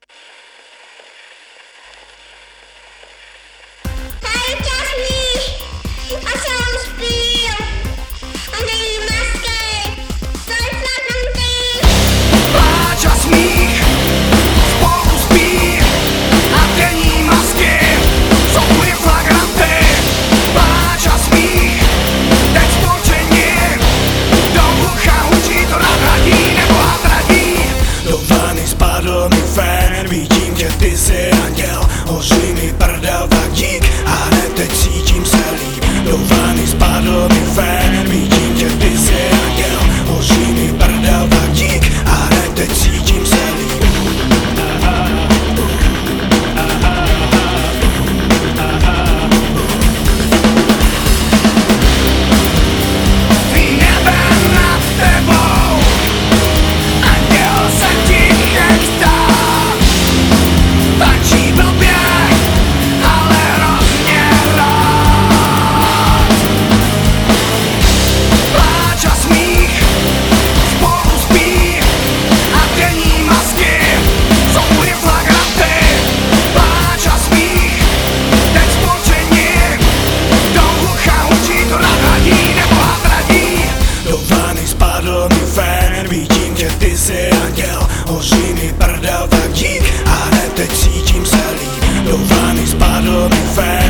Vidím, že ty jsi anděl, hoří mi prdel, tak dík, a hned teď cítím se líp. Do vany spadl mi fén, vidím, že ty jsi anděl, hoří mi prdel, tak dík, a hned teď cítím se líp. Tvý nebe nad tebou, anděl se ti chystá. Tančí blbě, ale hrozně rád. Pláč a smích spolu spí a denní masky jsou úplně flagranty. Pláč a smích, teď spolčení, do ucha učí to nadhradí nebo hadradí. Do vany spadl mi fén, vidím, že ty jsi anděl, hoří mi prdel, tak dík, a hned teď cítím se líp. Do vany spadl mi fén.